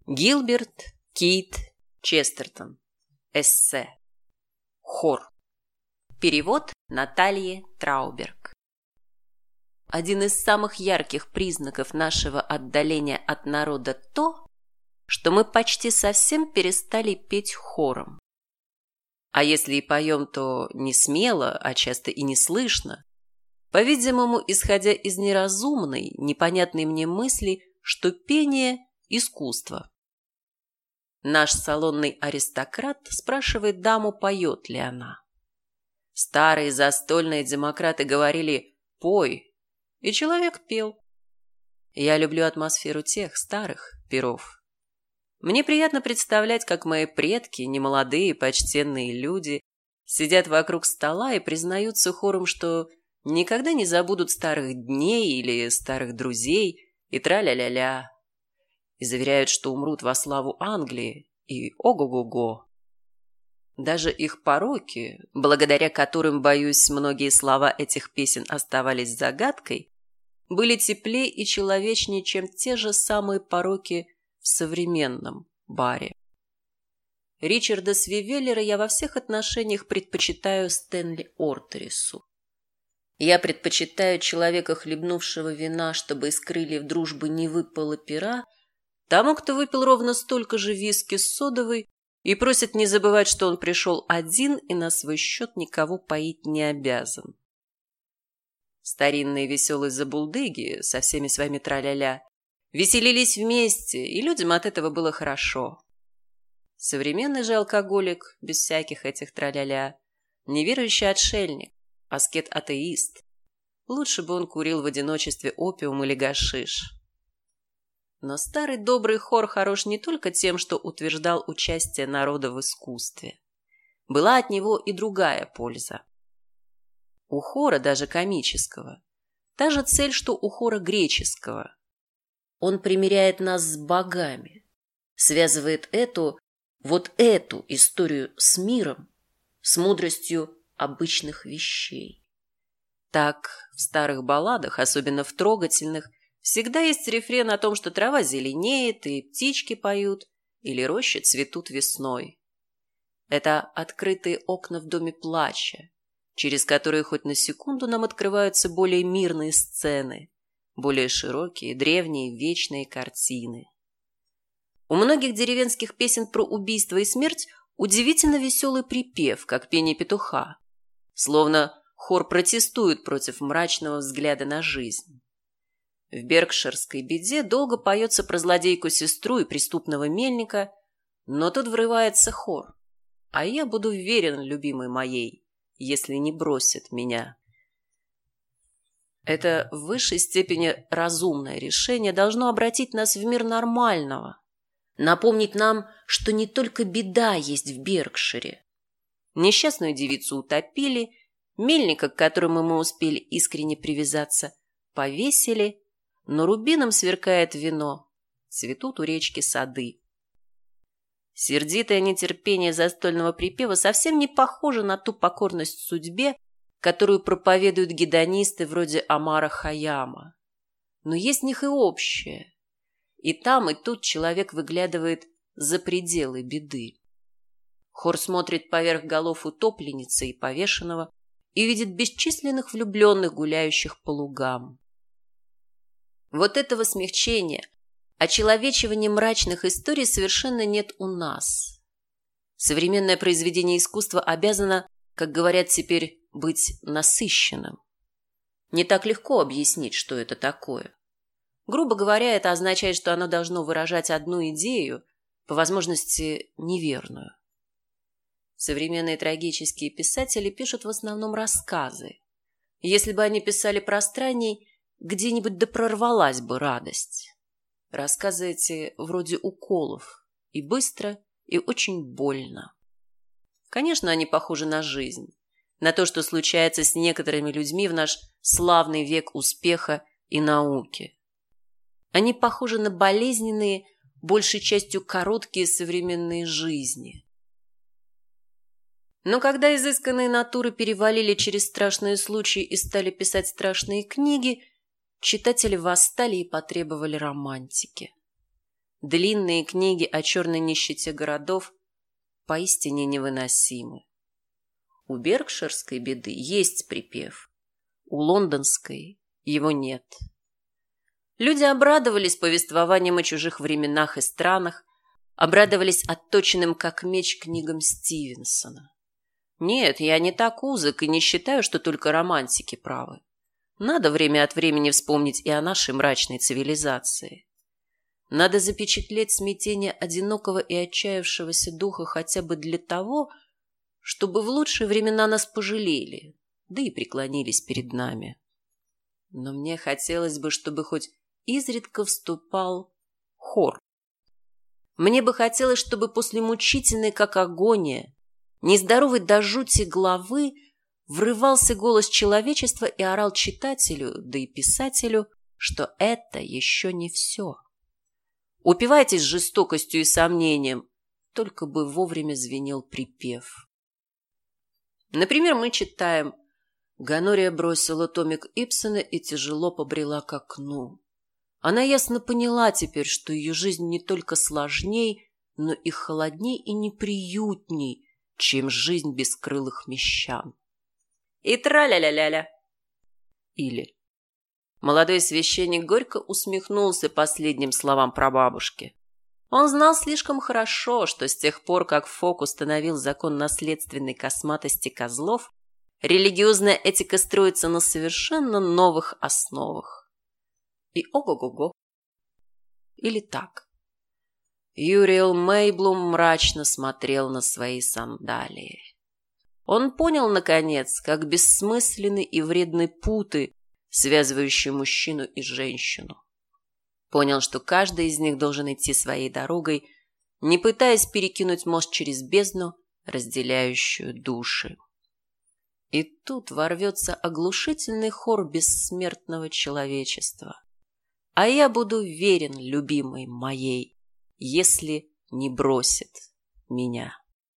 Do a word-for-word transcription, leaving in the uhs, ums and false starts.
Гилберт Кейт Честертон. Эссе. Хор. Перевод Натальи Трауберг. Один из самых ярких признаков нашего отдаления от народа то, что мы почти совсем перестали петь хором. А если и поем, то не смело, а часто и не слышно, по-видимому, исходя из неразумной, непонятной мне мысли, что пение – искусство. Наш салонный аристократ спрашивает даму, поет ли она. Старые застольные демократы говорили «пой», и человек пел. Я люблю атмосферу тех старых пиров. Мне приятно представлять, как мои предки, немолодые, почтенные люди, сидят вокруг стола и признаются хором, что никогда не забудут старых дней или старых друзей и тра-ля-ля-ля, и заверяют, что умрут во славу Англии и ого-го-го. Даже их пороки, благодаря которым, боюсь, многие слова этих песен оставались загадкой, были теплее и человечнее, чем те же самые пороки в современном баре. Ричарда Свивеллера я во всех отношениях предпочитаю Стэнли Ортерису. Я предпочитаю человека, хлебнувшего вина, чтобы из крыльев дружбы не выпало пера, тому, кто выпил ровно столько же виски с содовой и просит не забывать, что он пришел один и на свой счет никого поить не обязан. Старинные веселые забулдыги со всеми своими тра-ля-ля веселились вместе, и людям от этого было хорошо. Современный же алкоголик, без всяких этих тра-ля-ля, неверующий отшельник, аскет-атеист. Лучше бы он курил в одиночестве опиум или гашиш. Но старый добрый хор хорош не только тем, что утверждал участие народа в искусстве. Была от него и другая польза. У хора, даже комического, та же цель, что у хора греческого. Он примиряет нас с богами, связывает эту, вот эту историю с миром, с мудростью обычных вещей. Так, в старых балладах, особенно в трогательных, всегда есть рефрен о том, что трава зеленеет, и птички поют, или рощи цветут весной. Это открытые окна в доме плача, через которые хоть на секунду нам открываются более мирные сцены, более широкие, древние, вечные картины. У многих деревенских песен про убийство и смерть удивительно веселый припев, как пение петуха, словно хор протестует против мрачного взгляда на жизнь. В «Беркширской беде» долго поется про злодейку-сестру и преступного мельника, но тут врывается хор. А я буду верен любимой моей, если не бросит меня. Это в высшей степени разумное решение должно обратить нас в мир нормального, напомнить нам, что не только беда есть в Беркшире. Несчастную девицу утопили, мельника, к которому мы успели искренне привязаться, повесили, но рубином сверкает вино, цветут у речки сады. Сердитое нетерпение застольного припева совсем не похоже на ту покорность судьбе, которую проповедуют гедонисты вроде Омара Хайяма. Но есть в них и общее. И там, и тут человек выглядывает за пределы беды. Хор смотрит поверх голов утопленницы и повешенного и видит бесчисленных влюбленных, гуляющих по лугам. Вот этого смягчения, очеловечивания мрачных историй совершенно нет у нас. Современное произведение искусства обязано, как говорят теперь, быть насыщенным. Не так легко объяснить, что это такое. Грубо говоря, это означает, что оно должно выражать одну идею, по возможности неверную. Современные трагические писатели пишут в основном рассказы. Если бы они писали пространней, где-нибудь да прорвалась бы радость. Рассказы эти вроде уколов, и быстро, и очень больно. Конечно, они похожи на жизнь, на то, что случается с некоторыми людьми в наш славный век успеха и науки. Они похожи на болезненные, большей частью короткие современные жизни. Но когда изысканные натуры перевалили через страшные случаи и стали писать страшные книги, читатели восстали и потребовали романтики. длинные книги о черной нищете городов поистине невыносимы. У беркширской беды есть припев, у лондонской его нет. Люди обрадовались повествованием о чужих временах и странах, обрадовались отточенным как меч книгам Стивенсона. Нет, я не так узок и не считаю, что только романтики правы. Надо время от времени вспомнить и о нашей мрачной цивилизации. Надо запечатлеть смятение одинокого и отчаявшегося духа хотя бы для того, чтобы в лучшие времена нас пожалели, да и преклонились перед нами. Но мне хотелось бы, чтобы хоть изредка вступал хор. Мне бы хотелось, чтобы после мучительной, как агония, нездоровой до жути головы, врывался голос человечества и орал читателю, да и писателю, что это еще не все. Упивайтесь жестокостью и сомнением, только бы вовремя звенел припев. Например, мы читаем: Гонория бросила томик Ибсена и тяжело побрела к окну. Она ясно поняла теперь, что ее жизнь не только сложней, но и холодней и неприютней, чем жизнь бескрылых мещан. И тра-ля-ля-ля-ля. Или молодой священник горько усмехнулся последним словам прабабушки. Он знал слишком хорошо, что с тех пор, как Фок установил закон наследственной косматости козлов, религиозная этика строится на совершенно новых основах. И ого-го-го. Или так. Юриэл Мейблум мрачно смотрел на свои сандалии. Он понял, наконец, как бессмысленны и вредны путы, связывающие мужчину и женщину. Понял, что каждый из них должен идти своей дорогой, не пытаясь перекинуть мост через бездну, разделяющую души. И тут ворвется оглушительный хор бессмертного человечества. А я буду верен любимой моей, если не бросит меня.